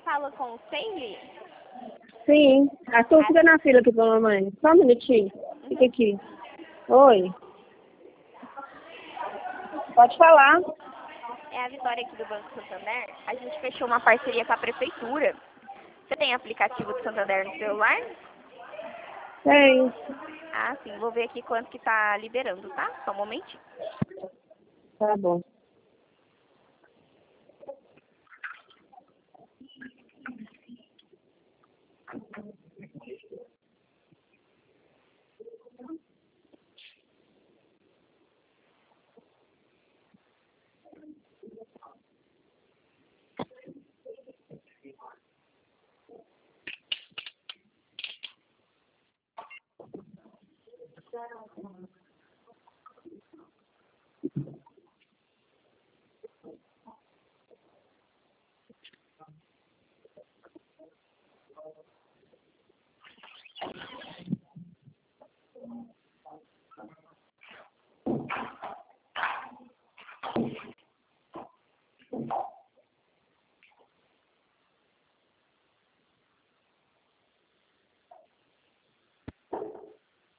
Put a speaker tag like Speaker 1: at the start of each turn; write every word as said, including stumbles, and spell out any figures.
Speaker 1: fala com o Seile?
Speaker 2: Sim. A sua fica na fila aqui pra mamãe. Só um minutinho. Fica aqui. Oi. Pode falar.
Speaker 1: É a Vitória aqui do Banco Santander. A gente fechou uma parceria com a prefeitura. Você tem aplicativo do Santander no celular?
Speaker 2: Tem.
Speaker 1: Ah, sim. Vou ver aqui quanto que tá liberando, tá? Só um momentinho.
Speaker 2: Tá bom.